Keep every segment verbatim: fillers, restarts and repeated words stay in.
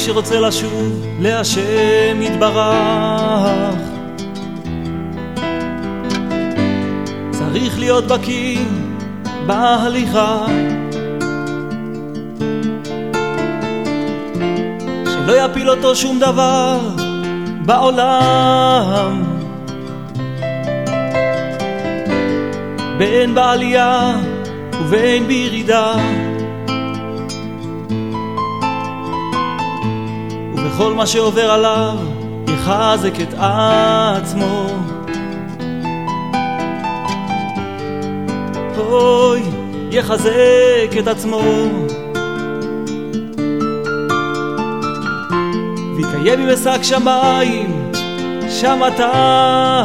שרוצה לשוב להשם יתברך צריך להיות בקיא בהליכה, שלא יפיל אותו שום דבר בעולם, בין בעלייה ובין בירידה, ובכל מה שעובר עליו יחזק את עצמו. אוי, יחזק את עצמו ויקיים במשק שמיים שם אתה,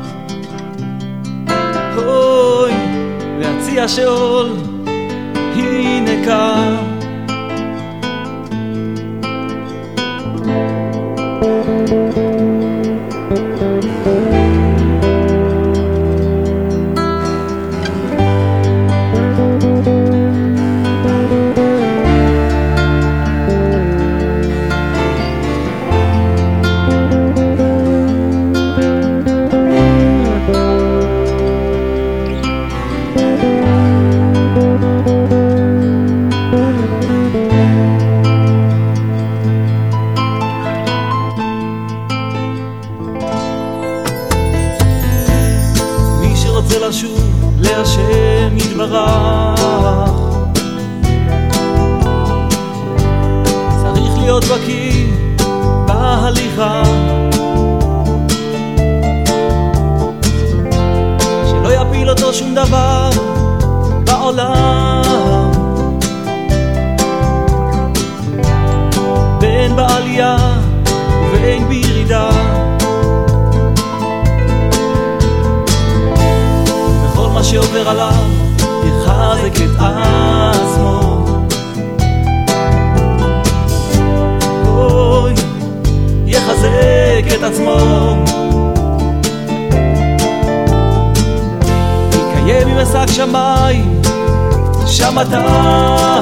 אוי, להציע שאול הנה כאן. רוצה לשוב להשם יתברך צריך להיות בקיא בהליכה, שלא יפיל אותו שום דבר בעולם, בין בעלייה ובין בירידה, מה שעובר עליו יחזק את עצמו. אוי, יחזק את עצמו יקיים במשק שמיים שם אתה,